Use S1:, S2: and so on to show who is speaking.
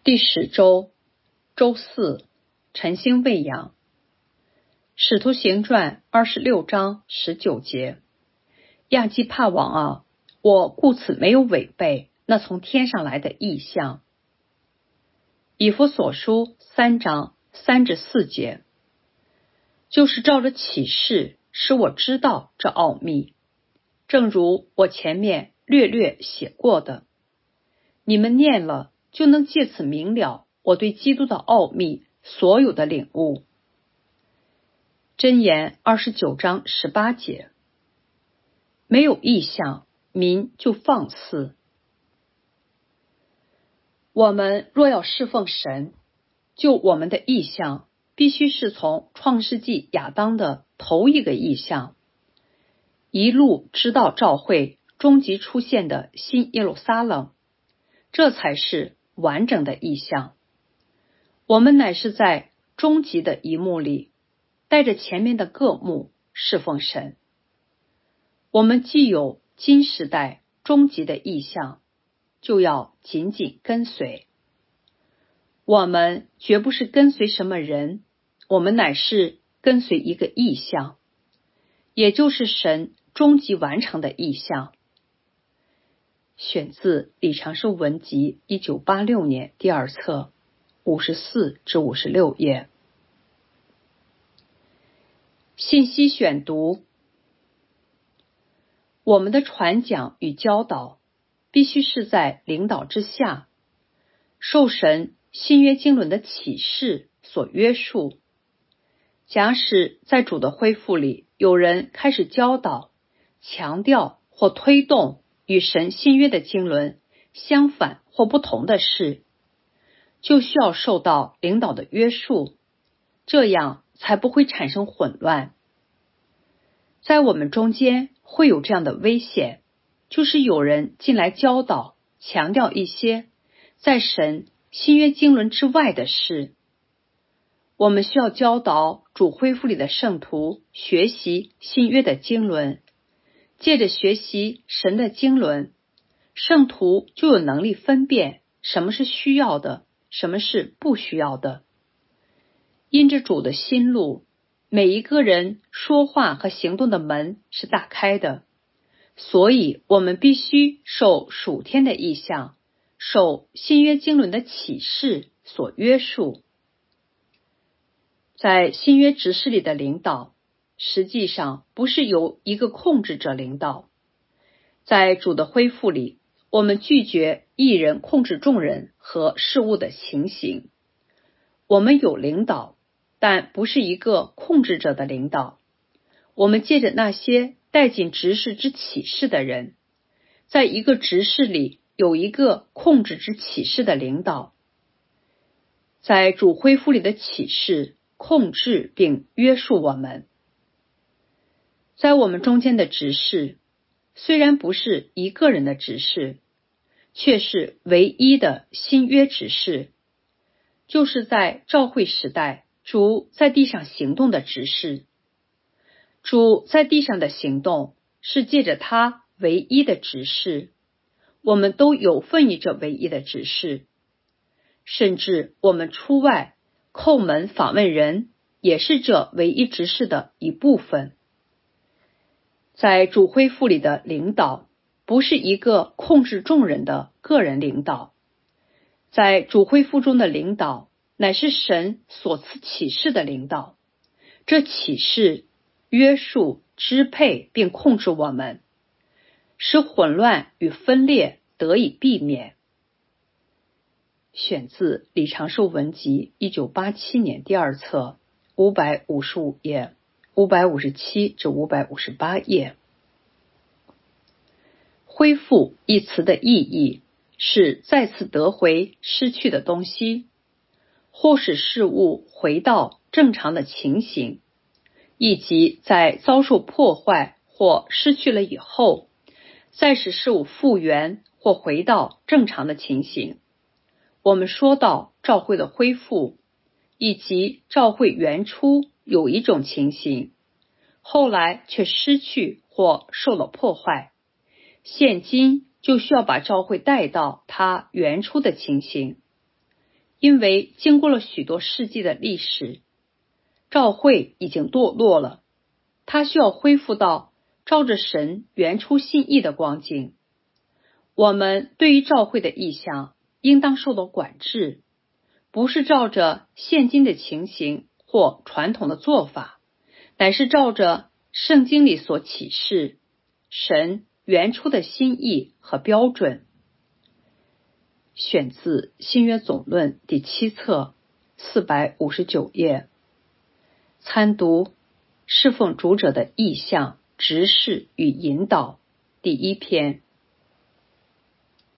S1: 第10周，周四，晨星未养。使徒行传26章19节，亚基帕王啊，我故此没有违背那从天上来的异象。以弗所书3章3至4节，就是照着启示使我知道这奥秘，正如我前面略略写过的，你们念了就能借此明了我对基督的奥秘所有的领悟。箴言29章18节，没有异象，民就放肆。我们若要侍奉神，就我们的异象必须是从创世纪亚当的头一个异象，一路直到召会终极出现的新耶路撒冷，这才是完整的异象。我们乃是在终极的一幕里，带着前面的各幕侍奉神。我们既有今时代终极的异象，就要紧紧跟随。我们绝不是跟随什么人，我们乃是跟随一个异象，也就是神终极完成的异象。选自李长寿文集1986年第2册54至56页。信息选读：我们的传讲与教导必须是在领导之下，受神新约经纶的启示所约束。假使在主的恢复里有人开始教导、强调或推动与神新约的经纶相反或不同的事，就需要受到领导的约束，这样才不会产生混乱。在我们中间会有这样的危险，就是有人进来教导、强调一些在神新约经纶之外的事。我们需要教导主恢复里的圣徒学习新约的经纶，借着学习神的经纶，圣徒就有能力分辨什么是需要的，什么是不需要的。因着主的心路，每一个人说话和行动的门是打开的，所以我们必须受属天的异象，受新约经纶的启示所约束。在新约执事里的领导，实际上不是由一个控制者领导。在主的恢复里，我们拒绝一人控制众人和事物的情形。我们有领导，但不是一个控制者的领导。我们借着那些带进执事之启示的人，在一个执事里有一个控制之启示的领导。在主恢复里的启示控制并约束我们。在我们中间的执事，虽然不是一个人的执事，却是唯一的新约执事，就是在召会时代主在地上行动的执事。主在地上的行动是借着他唯一的执事，我们都有份于这唯一的执事，甚至我们出外叩门访问人，也是这唯一执事的一部分。在主恢复里的领导，不是一个控制众人的个人领导。在主恢复中的领导，乃是神所赐启示的领导。这启示约束、支配并控制我们，使混乱与分裂得以避免。选自李长寿文集1987年第2册555页557至558页。恢复一词的意义是再次得回失去的东西，或使事物回到正常的情形，以及在遭受破坏或失去了以后，再使事物复原或回到正常的情形。我们说到召会的恢复，以及召会原初有一种情形，后来却失去或受了破坏，现今就需要把召会带到它原初的情形。 因为经过了许多世纪的历史，教会已经堕落了，它需要恢复到照着神原初心意的光景。我们对于教会的意向应当受到管制，不是照着现今的情形或传统的做法，乃是照着圣经里所启示神原初的心意和标准。选自新约总论第7册459页。参读侍奉主者的意向、指示与引导第1篇。